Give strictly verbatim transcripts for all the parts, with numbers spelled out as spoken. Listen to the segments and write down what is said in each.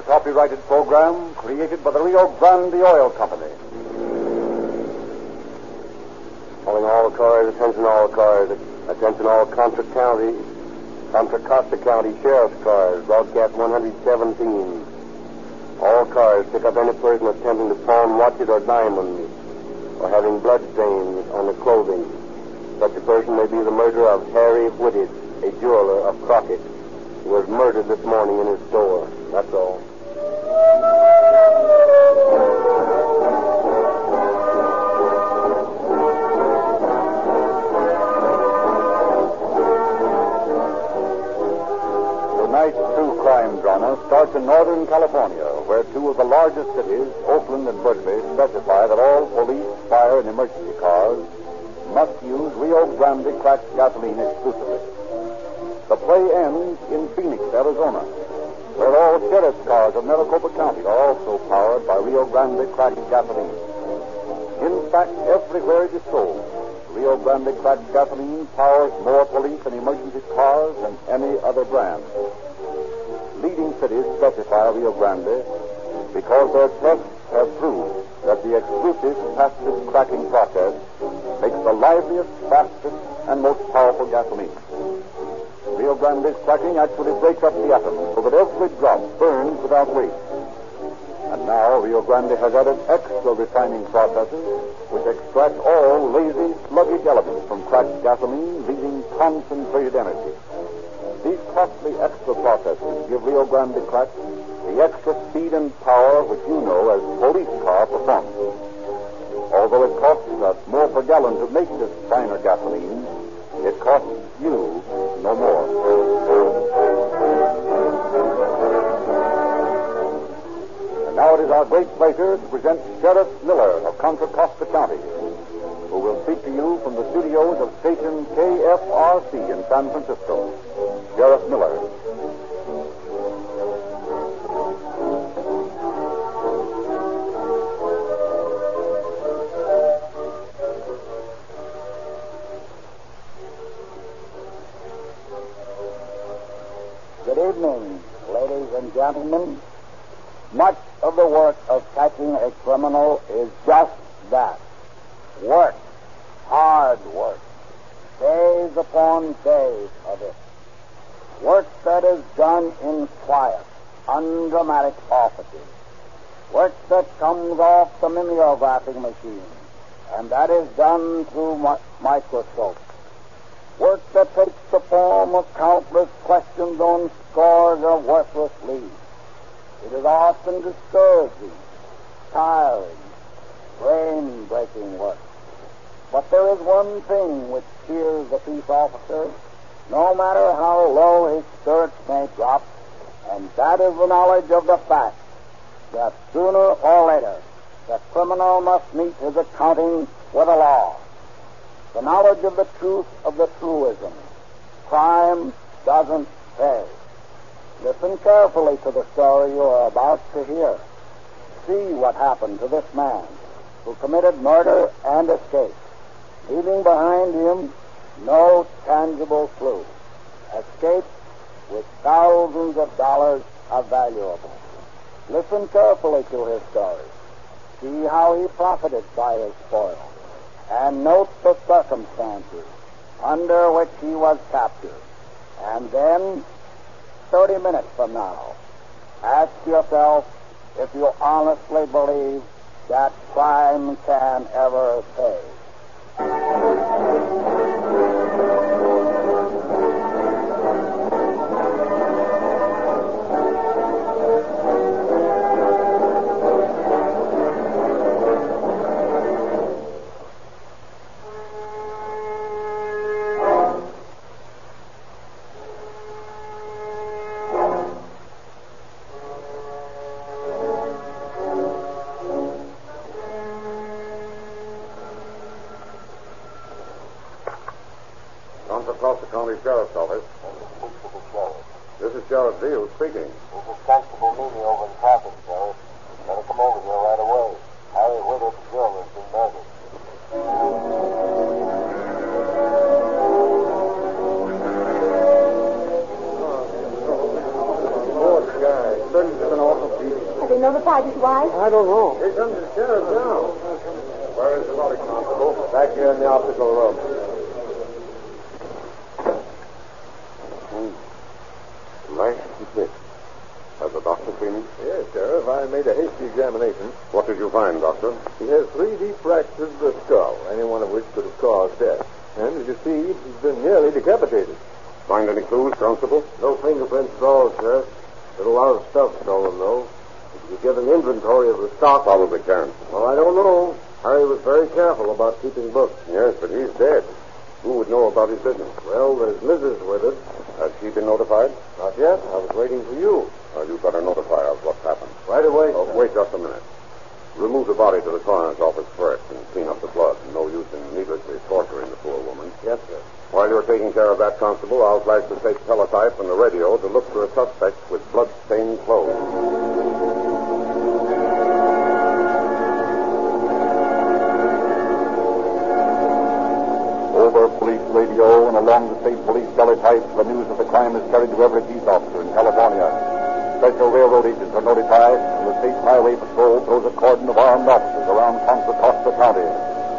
copyrighted program created by the Rio Grande Oil Company. Calling all cars, attention all cars, attention all Contra County, Contra Costa County Sheriff's cars, broadcast one seventeen. All cars pick up any person attempting to pawn watches or diamonds or having blood stains on the clothing. Such a person may be the murderer of Harry Whitted, a jeweler of Crockett, who was murdered this morning in his store. That's all. Tonight's true crime drama starts in Northern California, where two of the largest cities, Oakland and Berkeley, specify that all police, fire, and emergency cars must use Rio Grande cracked gasoline exclusively. The play ends in Phoenix, Arizona, where all sheriff's cars of Maricopa County are also powered by Rio Grande cracked gasoline. In fact, everywhere it is sold, Rio Grande cracked gasoline powers more police and emergency cars than any other brand. Leading cities specify Rio Grande because their tests have proved that the exclusive passive cracking process makes the liveliest, fastest, and most powerful gasoline. Rio Grande's cracking actually breaks up the atom so that every drop burns without waste. And now Rio Grande has added extra refining processes which extract all lazy, sluggish elements from cracked gasoline, leaving concentrated energy. These costly extra processes give Rio Grande crack the extra speed and power which you know as police car performance. Although it costs us more per gallon to make this finer gasoline, it costs you no more. And now it is our great pleasure to present Sheriff Miller of Contra Costa County, who will speak to you from the studios of station K F R C in San Francisco. Sheriff Miller. Good evening, ladies and gentlemen. Much of the work of catching a criminal is just that. Work. Hard work. Days upon days of it. Work that is done in quiet, undramatic offices. Work that comes off the mimeographing machine, and that is done through mi- microscopes. Work that takes the form of countless questions on scores of worthless leads. It is often discouraging, tiring, brain-breaking work. But there is one thing which cheers the peace officer, no matter how low his spirits may drop, and that is the knowledge of the fact that sooner or later the criminal must meet his accounting with the law. The knowledge of the truth of the truism. Crime doesn't pay. Listen carefully to the story you are about to hear. See what happened to this man who committed murder and escaped, leaving behind him no tangible clue. Escaped with thousands of dollars of valuables. Listen carefully to his story. See how he profited by his spoil. And note the circumstances under which he was captured. And then, thirty minutes from now, ask yourself if you honestly believe that crime can ever pay. Costa County Sheriff's Office. This is Sheriff Veal speaking. This is Constable Mooney over in Crockett, Sheriff. Better come over here right away. Harry Whitted, the jeweler, has been murdered. Poor guy. thirty-seven off of they notified his wife? I don't know. Here comes the sheriff now. Where is the body, Constable? Back here in the optical room. Hmm. Nice fit. Has the doctor seen him? Yes, Sheriff. I made a hasty examination. What did you find, Doctor? He has three deep fractures of the skull, any one of which could have caused death. And, as you see, he's been nearly decapitated. Find any clues, Constable? No fingerprints at all, Sheriff. There's a lot of stuff stolen, though. If you get an inventory of the stock... Probably can't. Well, I don't know. Harry was very careful about keeping books. Yes, but he's dead. Who would know about his business? Well, there's Missus with it. Has she been notified? Not yet. I was waiting for you. Well, you better notify us what's happened. Right away. Oh, wait just a minute. Remove the body to the coroner's office first and clean up the blood. No use in needlessly torturing the poor woman. Yes, sir. While you're taking care of that, Constable, I'll flash the state teletype and the radio to look for a suspect with blood-stained clothes. Over police radio and along the state police teletype, the news of the crime is carried to every peace officer in California. Special railroad agents are notified, and the state highway patrol throws a cordon of armed officers around Contra Costa County.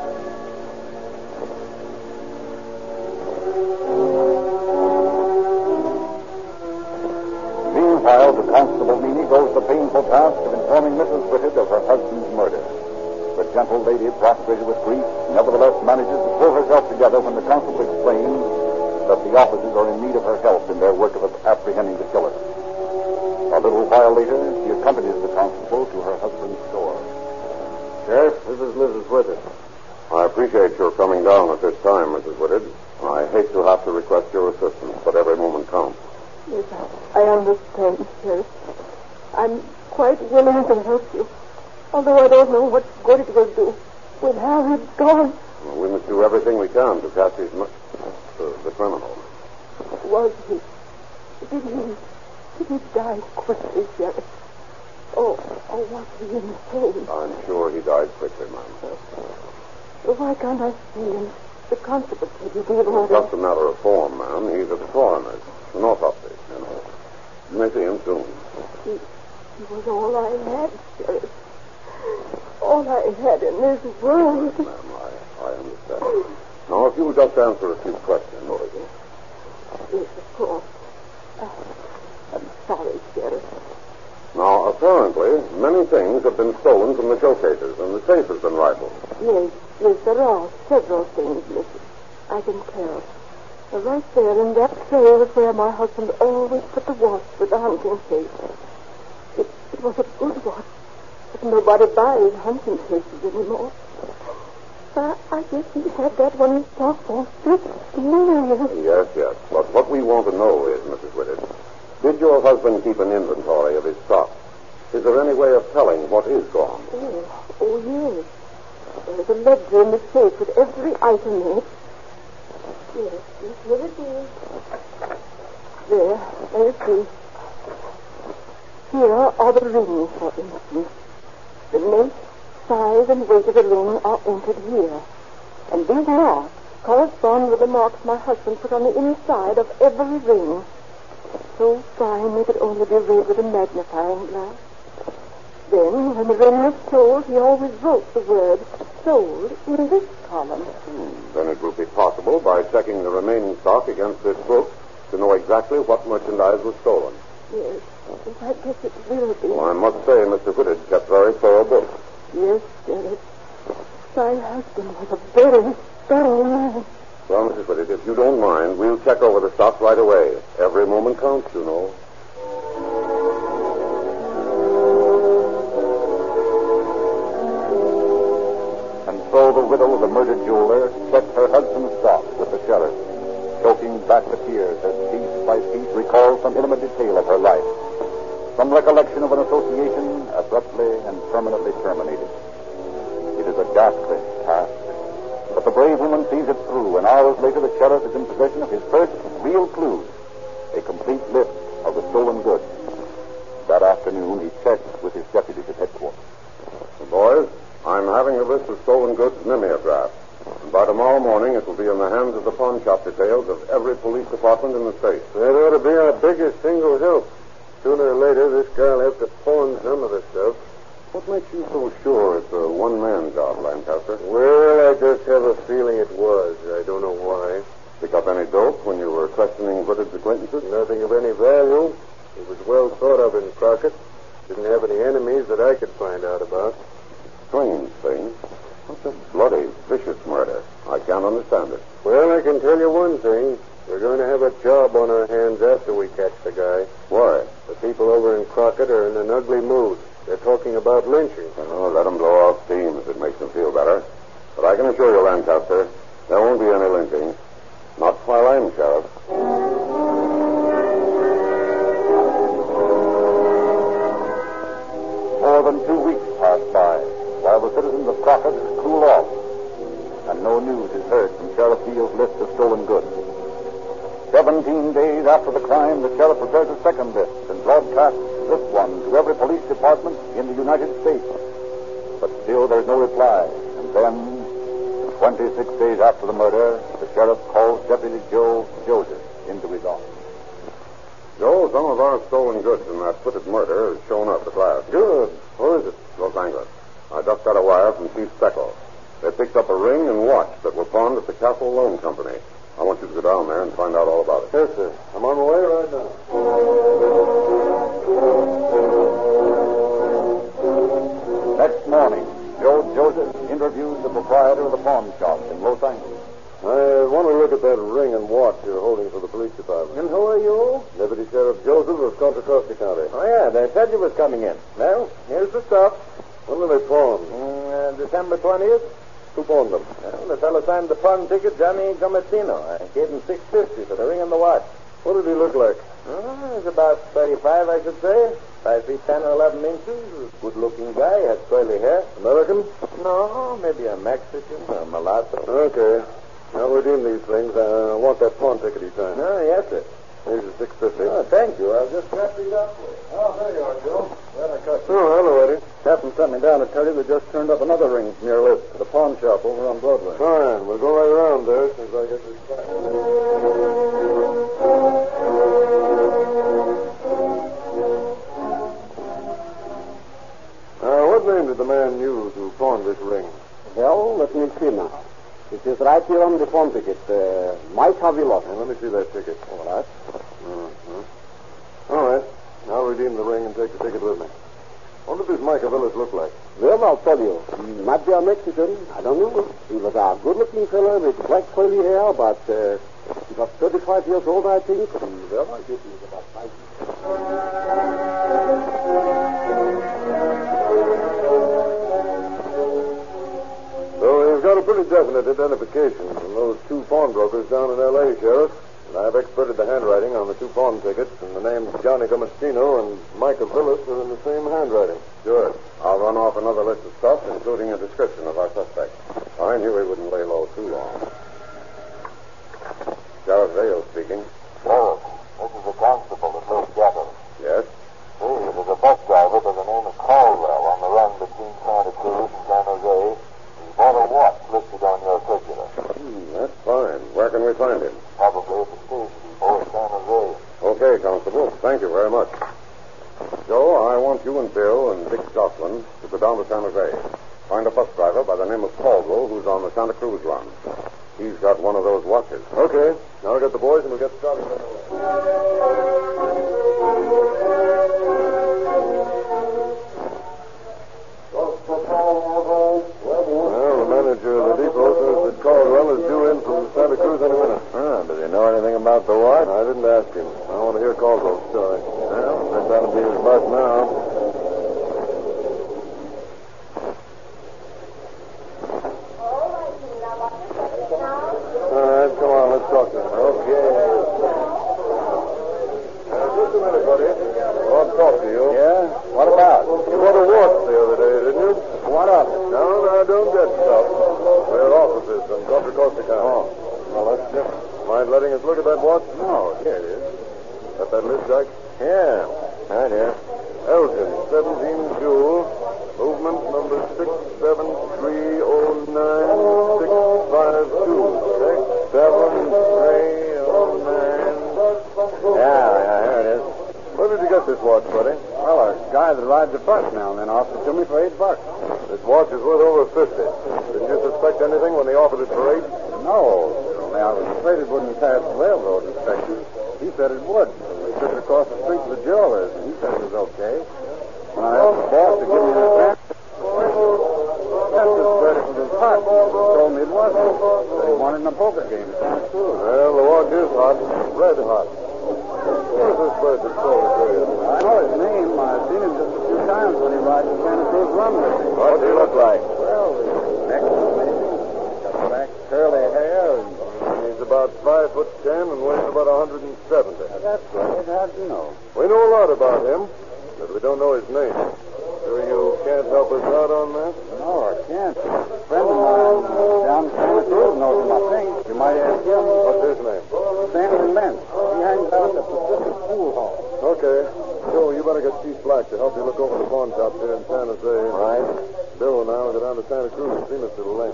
Meanwhile, to Constable Meany goes the painful task of informing Missus Whitted of her husband's murder. The gentle lady, prostrated with grief, nevertheless manages to pull herself together when the constable explains that the officers are in need of her help in their work of apprehending the killer. A little while later, she accompanies the constable to her husband's store. Sheriff, this is Missus Whitted. I appreciate your coming down at this time, Missus Whitted. I hate to have to request your assistance, but every moment counts. Yes, I, I understand, Sheriff. I'm quite willing to help you, although I don't know what good it will do. With Harry gone... Well, we must do everything we can to catch his... Mu- uh, the criminal. Was he... Did he... Did he die quickly, Sheriff? Oh, oh, was he insane? I'm sure he died quickly, ma'am. Well, why can't I see him? The constable said he gave orders. Just a matter of form, ma'am. He's at the coroner's. An autopsy, you know. You may see him soon. He, he was all I had, Sheriff. All I had in this world. Yes, ma'am, I, I understand. Now, if you'll just answer a few questions. Oh, yes. Yes, of course. Uh, I'm sorry, Sheriff. Now, apparently, many things have been stolen from the showcases, and the safe has been rifled. Yes, yes, there are several things missing. I can tell. Uh, right there in that tray was where my husband always put the watch with the hunting case. It, it was a good watch, but nobody buys hunting cases anymore. Uh, I guess he had that one in stock for fifteen years. Yes, yes. But what we want to know is, Missus Whitted, did your husband keep an inventory of his stock? Is there any way of telling what is gone? Oh, oh, yes. There's a ledger in the safe with every item in it. Yes, yes, here it is. There, there you see. Here are the rings, for instance. The make, size, and weight of the ring are entered here. And these marks correspond with the marks my husband put on the inside of every ring. So fine they could only be read with a magnifying glass. Then, when the ring was sold, he always wrote the word sold in this column. Hmm. Then it will be possible, by checking the remaining stock against this book, to know exactly what merchandise was stolen. Yes, yes, I guess it will be. Well, I must say, Mister Whitted kept very thorough books. Yes, Sheriff. My husband was a very thorough man. Well, Missus Whitted, if you don't mind, we'll check over the stock right away. Every moment counts, you know. And so the widow of the murdered jeweler checked her husband's stock with the sheriff, choking back the tears as piece by piece recalled some intimate detail of her life. Some recollection of an association abruptly and permanently terminated. It is a ghastly task, but the brave woman sees it through, and hours later the sheriff is in possession of his first real clue, a complete list of the stolen goods. That afternoon he checked with his deputies at headquarters. Boys, I'm having a list of stolen goods mimeographed. And by tomorrow morning, it will be in the hands of the pawn shop details of every police department in the state. That ought to be our biggest single help. Sooner or later, this guy'll have to pawn some of the stuff. What makes you so sure it's a one-man job, Lancaster? Well, I just have a feeling it was. I don't know why. Pick up any dope when you were questioning Woodard's acquaintances? Nothing of any value. He was well thought of in Crockett. Didn't have any enemies that I could find out about. Strange thing. What's a bloody, vicious murder? I can't understand it. Well, I can tell you one thing. We're going to have a job on our hands after we catch the guy. Why? The people over in Crockett are in an ugly mood. They're talking about lynching. Oh, let them blow off steam if it makes them feel better. But I can assure you, Lancaster, there won't be any lynching. Not while I'm sheriff. More than two weeks pass by while the citizens of Crockett cool off, and no news is heard from Sheriff Field's list of stolen goods. Seventeen days after the crime, the sheriff prepares a second list and broadcasts this one to every police department in the United States. But still there's no reply. And then, twenty-six days after the murder, the sheriff calls Deputy Joe Joseph into his office. Joe, some of our stolen goods in that footed murder has shown up at last. Good. Where is it? Los Angeles. I just got a wire from Chief Steckel. They picked up a ring and watch that were pawned at the Castle Loan Company. I want you to go down there and find out all about it. Yes, sir. I'm on my way right now. Next morning, Joe Joseph interviews the proprietor of the pawn shop in Los Angeles. I want to look at that ring and watch you're holding for the police department. And who are you? Deputy Sheriff Joseph of Contra Costa County. Oh, yeah, they said you was coming in. Well, here's the stuff. When were they pawned? Mm, uh, December twentieth. Who pawned them? Well, the fellow signed the pawn ticket, Johnny Gomestino. I gave him six fifty for the ring and the watch. What did he look like? Oh, he's about thirty-five, I should say. Five feet ten or eleven inches. Good-looking guy. Has curly hair. American? No, maybe a Mexican or a mulatto. Okay. I'll redeem these things. I want that pawn ticket he signed. Oh, yes, sir. Here's your six fifty. Oh, thank you. I'll just scratch these up for you. Oh, there you are, Joe. Glad I caught you. Oh, hello, Eddie. Captain sent me down to tell you they just turned up another ring from your list to the pawn shop over on Broadway. Fine. We'll go right around there as soon as I get this back. Uh, what name did the man use who pawned this ring? Well, let me see now. It is right here on the pawn ticket. Uh, Mike Havilov. Hey, let me see that ticket. All right. Mm-hmm. All right. I'll redeem the ring and take the ticket with me. What did this Mike Avilas look like? Well, I'll tell you. He might be a Mexican. I don't know. He was a good-looking fellow with black curly hair, but uh, he was thirty-five years old, I think. And, well, I guess he was about five. So we've got a pretty definite identification from those two pawnbrokers down in L A, Sheriff. And I've experted the handwriting on the two pawn tickets, and the names Johnny Gomestino and Mike Avilas are in the same handwriting. Good. I'll run off another list of stuff, including a description of our suspect. I knew he wouldn't lay low too long. Sheriff Vale speaking. Sheriff, this is the constable at Los Gatos. Yes? See, there's a bus driver by the name of Caldwell on the run between Santa Cruz and San Jose. He bought a watch listed on your circular. Hmm, that's fine. Where can we find him? Probably at the station before San Jose. Okay, Constable. Thank you very much. Joe, I want you and Bill and Dick Jocelyn to go down to San Jose. Find a bus driver by the name of Caldwell who's on the Santa Cruz run. He's got one of those watches. Okay. Now I'll get the boys and we'll get started right away. Well, the manager of the depot says that Caldwell is due in from Santa Cruz any minute. Ah, does he know anything about the watch? I didn't ask him. I want to hear Caldwell's story. Well, that ought to be his bus now. All right, come on, let's talk to him. Okay. Uh, just a minute, buddy. I want to talk to you. Yeah? What about? You bought a watch the other day, didn't you? What of it? No, no, don't get stuff. We're officers from Contra Costa County. Oh, well, that's different. Mind letting us look at that watch? No, here it is. Got that list, Jack? Yeah, right here. Elgin, seventeen Jewel, movement number six seven three oh nine six five two. six seven three oh nine. Yeah, yeah, here it is. Where did you get this watch? guy that rides a bus now and then offered it to me for eight bucks. This watch is worth over fifty. Didn't you suspect anything when they offered it for eight? No. Only I was afraid it wouldn't pass the railroad inspection. He said it would. So we took it across the street to the jeweler's, and he said it was okay. When I asked the boss to give me an advance, that's his verdict was hot. He told me it wasn't. That he wanted in a poker game. Well, the watch is hot. Red hot. Where's this bird that sold it to you? I know his name. I've seen him just a few times when he rides the Santa Cruz run with me. What does he look like? Well, his neck is amazing. He's got black curly hair. And... He's about five foot ten and weighs about one hundred seventy. That's right. How'd you know? We know a lot about him, but we don't know his name. Sure you can't help us out on that? No, I can't. A friend of mine uh, down in Santa Cruz knows him, I think. You might ask him. What's his name? Stanley Lentz. He hangs out at the Pacific Pool Hall. Okay. Joe, you better get Chief Black to help you look over the pawn shops here in San Jose. Right. Bill and I will go down to Santa Cruz and see Mister Lane.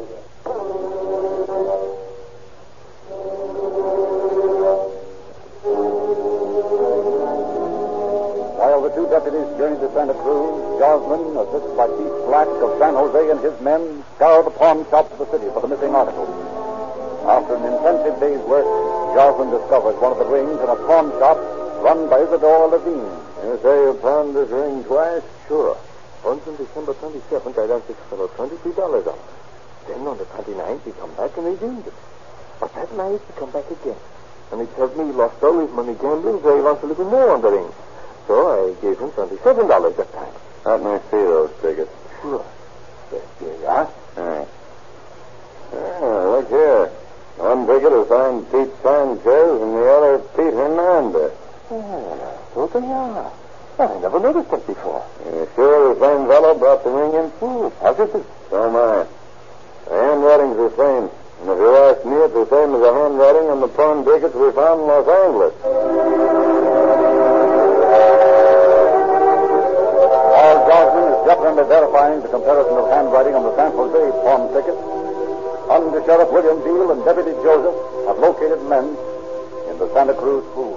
While the two deputies journeyed to Santa Cruz, Gosman, assisted by Chief Black of San Jose and his men, scoured the pawn shops of the city for the missing articles. After an intensive day's work, Gosman discovered one of the rings in a pawn shop run by Isidore Levine. You say you pawned this ring twice? Sure. Once on December twenty-seventh, I lost this fellow twenty-three dollars on it. Then on the twenty-ninth, he come back and redeemed it. But that night, he come back again. And he tells me he lost all his money gambling, so he wants a little more on the ring. So I gave him twenty-seven dollars that time. Let me see those tickets. Sure. Yes, here you are. All right. Oh, look here. One ticket is signed Pete Sanchez and the other Pete Hernandez. Ah, so they are. I never noticed that before. You sure the same fellow brought the ring in full? Positive. So am I. The handwriting's the same. And if you ask me, it's the same as the handwriting on the pawn tickets we found in Los Angeles. While Gosman is definitely verifying the comparison of handwriting on the San Jose pawn ticket, Under Sheriff William Deal and Deputy Joseph have located men in the Santa Cruz pool.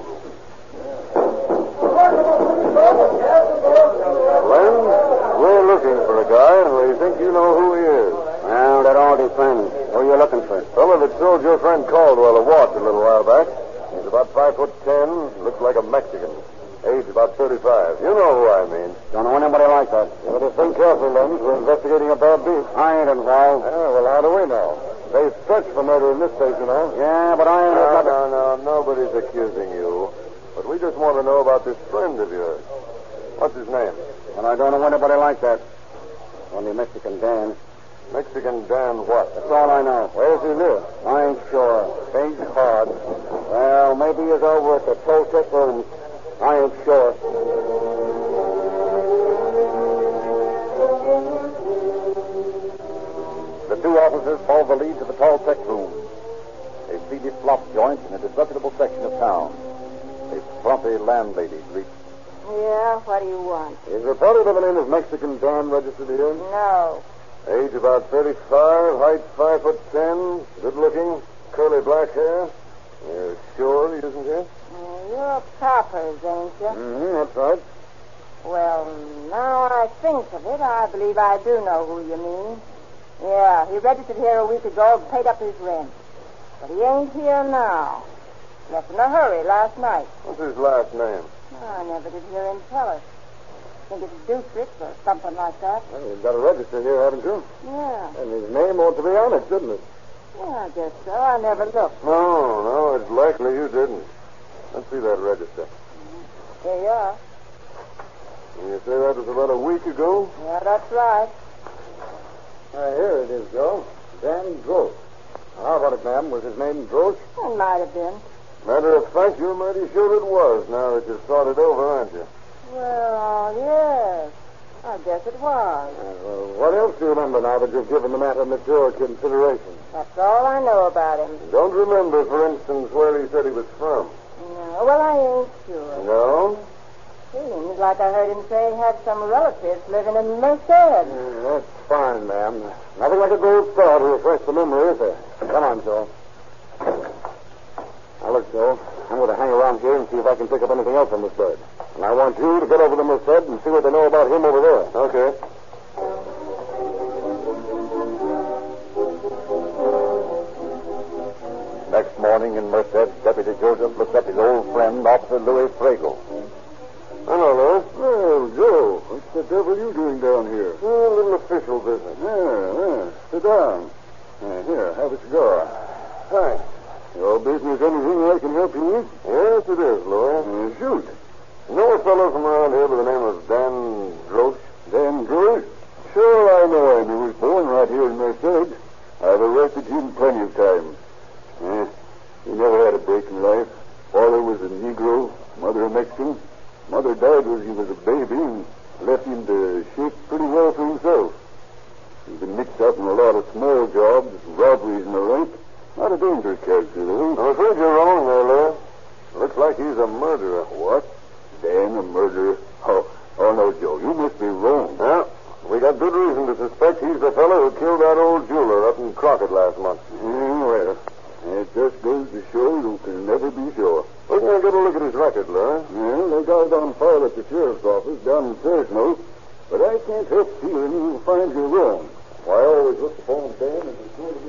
Len, we're looking for a guy, and we think you know who he is. Well, that all depends. Who are you looking for? Fellow that sold your friend Caldwell a watch a little while back. He's about five foot ten, looks like a Mexican. Age about thirty-five. You know who I mean. Don't know anybody like that. You better think careful, Len. We're investigating a bad beat. I ain't involved. Yeah, well, how do we know? They stretch for murder in this case, you know. Yeah, but I ain't... No, no, no. Nobody's accusing you. But we just want to know about this friend of yours. What's his name? And I don't know anybody like that. Only Mexican Dan. Mexican Dan what? That's all I know. Where does he live? I ain't sure. Things hard. Well, maybe he's over at the Toltec rooms. I ain't sure. The two officers follow the lead to the Toltec room, a seedy flop joint in a disreputable section of town. A frumpy landlady greets. Yeah, what do you want? Is a fellow by the name of Mexican Dan registered here? No. Age about thirty-five, height five foot ten, good looking, curly black hair. You're sure he isn't here? Uh, you're Coppers, ain't you? Mm-hmm, that's right. Well, now I think of it, I believe I do know who you mean. Yeah, he registered here a week ago and paid up his rent. But he ain't here now. Left in a hurry last night. What's his last name? I never did hear him tell us. I think it's Deutrich or something like that. Well, you've got a register here, haven't you? Yeah. And his name ought to be on it, shouldn't it? Yeah, I guess so. I never looked. No, no, it's likely you didn't. Let's see that register. Here you are. And you say that was about a week ago? Yeah, that's right. Uh, here it is, Joe. Dan Drosch. How about it, ma'am? Was his name Drosch? It might have been. Matter of fact, you're mighty sure it was, now that you've thought it over, aren't you? Well, yes. I guess it was. Uh, well, what else do you remember now that you've given the matter mature consideration? That's all I know about him. Don't remember, for instance, where he said he was from. No, well, I ain't sure. No? Seems like I heard him say he had some relatives living in Merced. Uh, that's fine, ma'am. Nothing like a gold star to refresh the memory, is there? Come on, Joe. Now, look, Joe, I'm going to hang around here and see if I can pick up anything else on this bird. And I want you to get over to Merced and see what they know about him over there. Okay. Next morning in Merced, Deputy Joseph looks up his old friend, Officer Louis Fragle. Hello, Louis. Well, Joe, what the devil are you doing down here? Oh, a little official business. Yeah, yeah. Sit down. Uh, here, have a cigar. Thanks. Your business anything I can help you with? Yes, it is, Louis. Uh, shoot. You know a fellow from around here by the name of Dan Drosh? Dan Drosh? Sure, I know him. He was born right here in Merced. I've arrested him plenty of times. Eh, he never had a break in life. Father was a Negro, mother a Mexican. Mother died when he was a baby and left him to shape pretty well for himself. He's been mixed up in a lot of small jobs, robberies and the like. Not a dangerous character, though. I'm afraid you're wrong there, Louis. Looks like he's a murderer. What? Dan, a murderer? Oh, oh no, Joe, you must be wrong. Yeah, we got good reason to suspect he's the fellow who killed that old jeweler up in Crockett last month. Yeah, well, it just goes to show you can never be sure. We're going to get a look at his record, Louis. Well, they got it on file at the sheriff's office down in Fresno, but I can't help feeling you'll find you're wrong. Why, I always look upon Dan as a sort of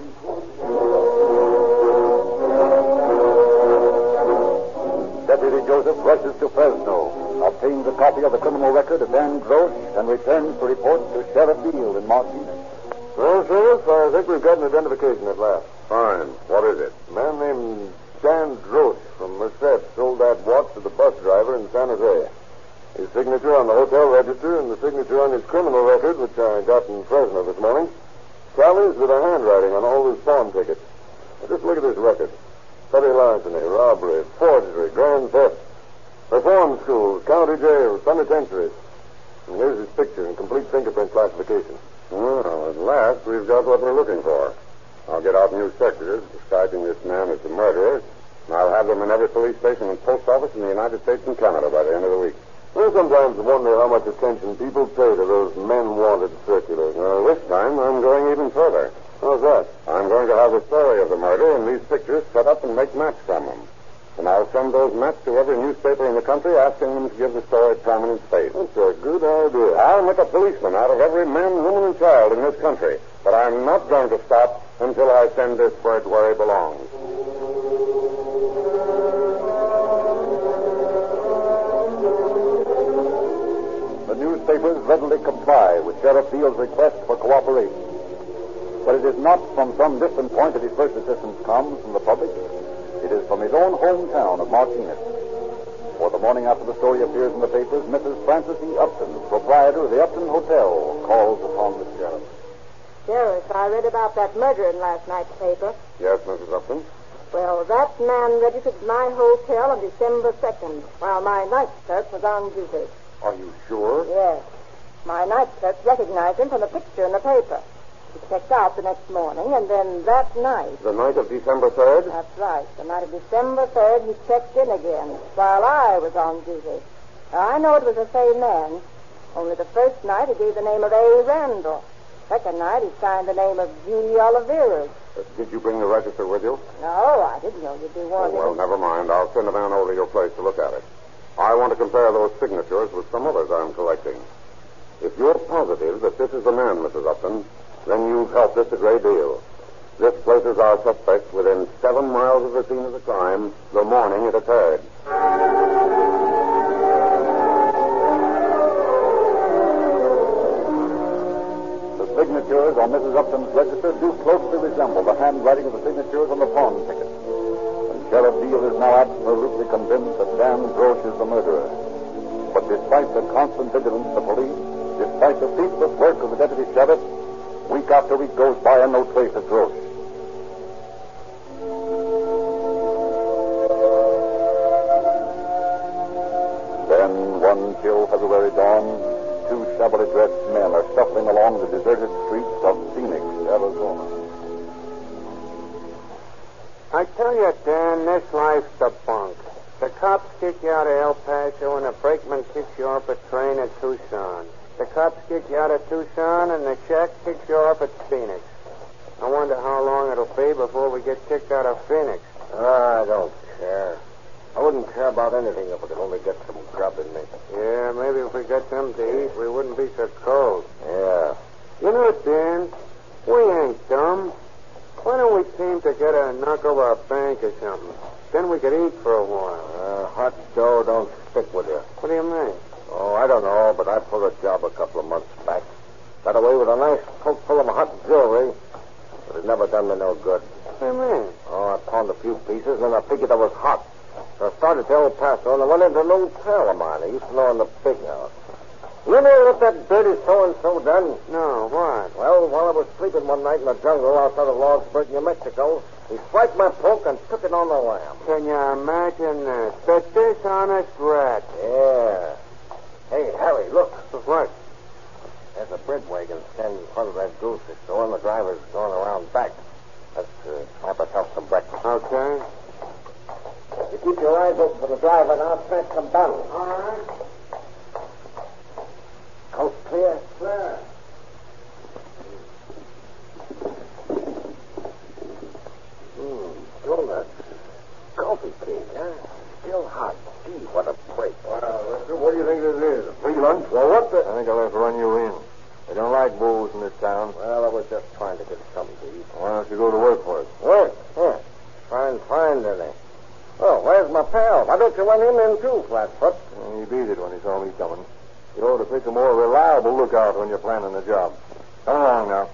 Deputy Joseph rushes to Fresno, obtains a copy of the criminal record of Dan Drosh, and returns to report to Sheriff Field in Martinez. Well, Sheriff, I think we've got an identification at last. Fine. What is it? A man named Dan Drosh from Merced sold that watch to the bus driver in San Jose. His signature on the hotel register and the signature on his criminal record, which I got in Fresno this morning, tallies with the handwriting on all his pawn tickets. Now, just look at this record. Petty larceny, robbery, forgery, grand theft, reform schools, county jails, penitentiaries. And here's his picture and complete fingerprint classification. Well, at last we've got what we're looking for. I'll get out new sectors describing this man as the murderer, and I'll have them in every police station and post office in the United States and Canada by the end of the week. I sometimes wonder how much attention people pay to those men-wanted circulars. Well, this time I'm going even further. How's that? I'm going to have the story of the murder and these pictures cut up and make maps from them. And I'll send those maps to every newspaper in the country asking them to give the story prominent space. That's a good idea. I'll make a policeman out of every man, woman, and child in this country. But I'm not going to stop until I send this word where it belongs. The newspapers readily comply with Sheriff Field's request for cooperation. But it is not from some distant point that his first assistance comes from the public. It is from his own hometown of Martinez. For the morning after the story appears in the papers, Missus Frances E. Upton, proprietor of the Upton Hotel, calls upon the sheriff. Sheriff, I read about that murder in last night's paper. Yes, Missus Upton? Well, that man registered at my hotel on December second, while my night clerk was on duty. Are you sure? Yes. My night clerk recognized him from the picture in the paper. He checked out the next morning, and then that night... The night of December third? That's right. The night of December third, he checked in again, while I was on duty. Now, I know it was the same man, only the first night he gave the name of A. Randall. Second night he signed the name of Judy Oliveras. Uh, did you bring the register with you? No, I didn't know you'd be Oh, wanting... well, never mind. I'll send a man over to your place to look at it. I want to compare those signatures with some others I'm collecting. If you're positive that this is the man, Missus Upton, then you've helped us a great deal. This places our suspect within seven miles of the scene of the crime the morning it occurred. The signatures on Missus Upton's register do closely resemble the handwriting of the signatures on the pawn ticket. And Sheriff Field is now absolutely convinced that Dan Drosh is the murderer. But despite the constant vigilance of the police, despite the ceaseless work of the deputy sheriff, week after week goes by and no trace of Drosh. Then, one chill February dawn, two shabbily dressed men are shuffling along the deserted streets of Phoenix, Arizona. I tell you, Dan, this life's the bunk. The cops kick you out of El Paso, and the brakeman kicks you off a train at Tucson. The cops kick you out of Tucson, and the shack kicks you off at Phoenix. I wonder how long it'll be before we get kicked out of Phoenix. Oh, I don't care. I wouldn't care about anything if I could only get some grub in me. Yeah, maybe if we got something to eat, we wouldn't be so cold. Yeah. You know, Dan, we ain't dumb. Why don't we team together and knock over a bank or something? Then we could eat for a while. Uh, hot dough don't stick with you. What do you mean? Oh, I don't know, but I pulled a job a couple of months back. Got away with a nice coat full of hot jewelry, but it never done me no good. What do you mean? Oh, I pawned a few pieces, and I figured I was hot. So I started to El Paso, and I went into an old pal of mine. I used to know in the big house. You know what that dirty so-and-so done? No, what? Well, while I was sleeping one night in the jungle outside of Logsburg, New Mexico, he swiped my poke and took it on the lam. Can you imagine that? The dishonest rat. Yeah. Hey, Harry, look. What? There's a bread wagon standing in front of that grocery store, and the driver's going around back. Let's uh, have ourselves some breakfast. Okay. You keep your eyes open for the driver, and I'll snatch some down. All right. Coast clear? Clear. Hmm, donuts. Coffee cake, huh? Still hot. Gee, what a break. Well, mister, what do you think this is? A free lunch? Well, what the... I think I'll have to run you in. They don't like booze in this town. Well, I was just trying to get something to eat. Why don't you go to work for us? Work? Huh. Try and find any. Oh, where's my pal? Why don't you run him in, too, Flatfoot? Well, he beat it when he saw me coming. You ought to pick a more reliable lookout when you're planning the job. Come along now.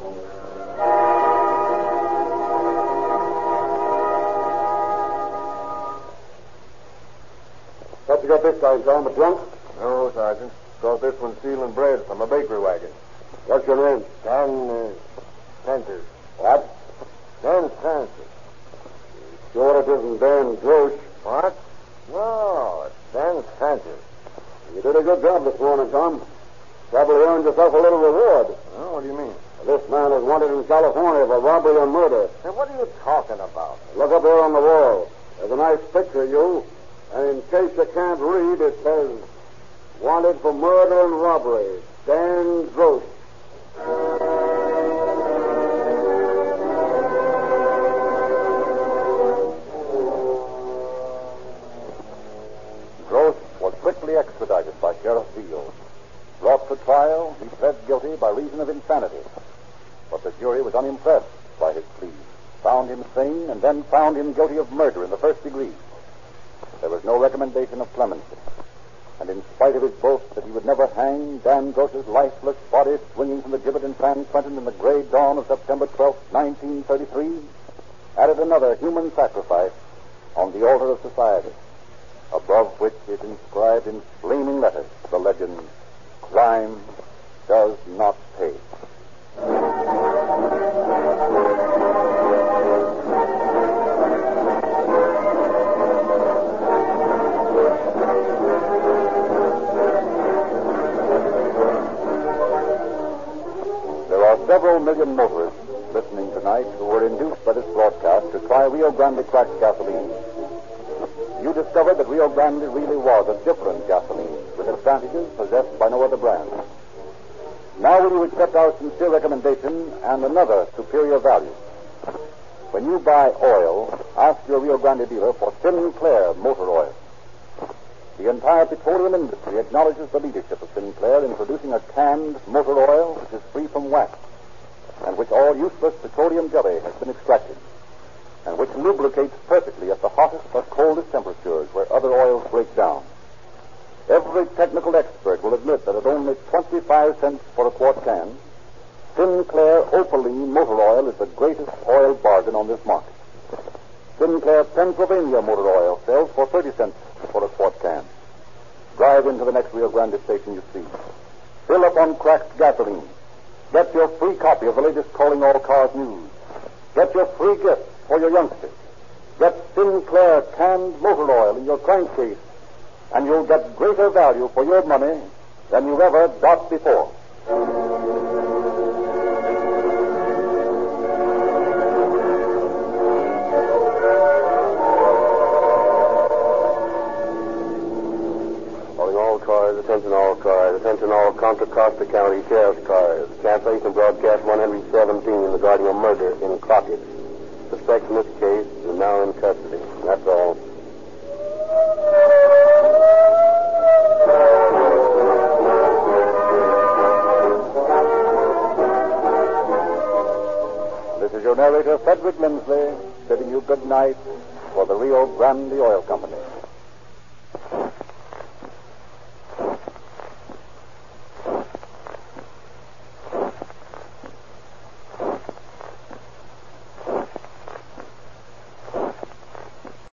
What you got this time, Tom? A drunk? No, Sergeant. Caught this one stealing bread from a bakery wagon. What's your name? Dan uh, Francis. What? Dan Francis. Sure it isn't Dan Grosh. What? No, it's Dan Francis. You did a good job this morning, Tom. Probably earned yourself a little reward. Oh, what do you mean? This man is wanted in California for robbery and murder. Hey, what are you talking about? Look up there on the wall. There's a nice picture of you. And in case you can't read, it says, wanted for murder and robbery, Dan Gross. Gross was quickly extradited by Sheriff Beale. Brought for trial, he pled guilty by reason of insanity. But the jury was unimpressed by his plea, found him sane, and then found him guilty of murder in the first degree. There was no recommendation of clemency. And in spite of his boast that he would never hang, Dan Gross's lifeless body swinging from the gibbet in San Quentin in the gray dawn of September twelfth, nineteen thirty-three, added another human sacrifice on the altar of society, above which is inscribed in flaming letters the legend, crime does not pay. Several million motorists listening tonight who were induced by this broadcast to try Rio Grande cracked gasoline. You discovered that Rio Grande really was a different gasoline with advantages possessed by no other brand. Now will you accept our sincere recommendation and another superior value? When you buy oil, ask your Rio Grande dealer for Sinclair motor oil. The entire petroleum industry acknowledges the leadership of Sinclair in producing a canned motor oil which is free from wax, and which all useless petroleum jelly has been extracted, and which lubricates perfectly at the hottest or coldest temperatures where other oils break down. Every technical expert will admit that at only twenty-five cents for a quart can, Sinclair Opaline motor oil is the greatest oil bargain on this market. Sinclair Pennsylvania motor oil sells for thirty cents for a quart can. Drive into the next Rio Grande station you see. Fill up on cracked gasoline. Get your free copy of the latest Calling All Cars news. Get your free gift for your youngsters. Get Sinclair canned motor oil in your crankcase, and you'll get greater value for your money than you've ever got before. Attention all cars. Attention all Contra Costa County Sheriff's cars. Cancellation broadcast one seventeen regarding a murder in Crockett. Suspects in this case is now in custody. That's all. This is your narrator, Frederick Lindsley, bidding you good night for the Rio Grande Oil Company.